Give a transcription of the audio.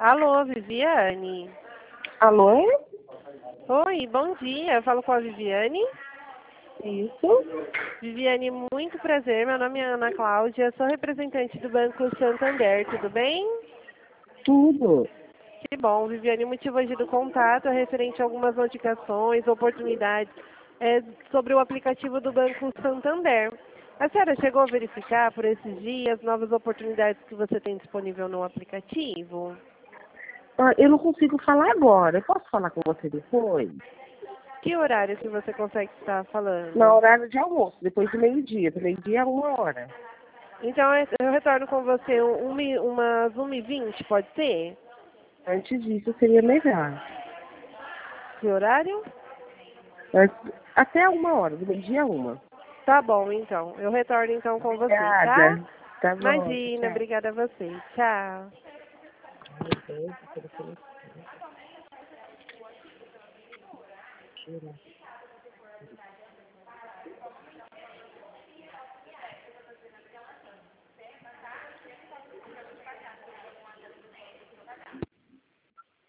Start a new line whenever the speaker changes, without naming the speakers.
Alô, Viviane?
Alô?
Oi, bom dia. Eu falo com a Viviane.
Isso?
Viviane, muito prazer. Meu nome é Ana Cláudia. Sou representante do Banco Santander. Tudo bem?
Tudo.
Que bom, Viviane. O motivo hoje do contato é referente a algumas notificações, oportunidades sobre o aplicativo do Banco Santander. A senhora chegou a verificar por esses dias novas oportunidades que você tem disponível no aplicativo?
Eu não consigo falar agora. Eu posso falar com você depois?
Que horário que você consegue estar
Na
falando?
horário de almoço, depois do meio-dia. Do meio-dia a 1 hora.
Então eu retorno com você umas 1h20, pode ser?
Antes disso seria melhor.
Que horário?
Até 1 hora, do meio-dia a 1.
Tá bom, então. Eu retorno então com você, tá?
Obrigada. Tá bom,
Imagina,
tchau.
obrigada a você. Tchau.
Tchau.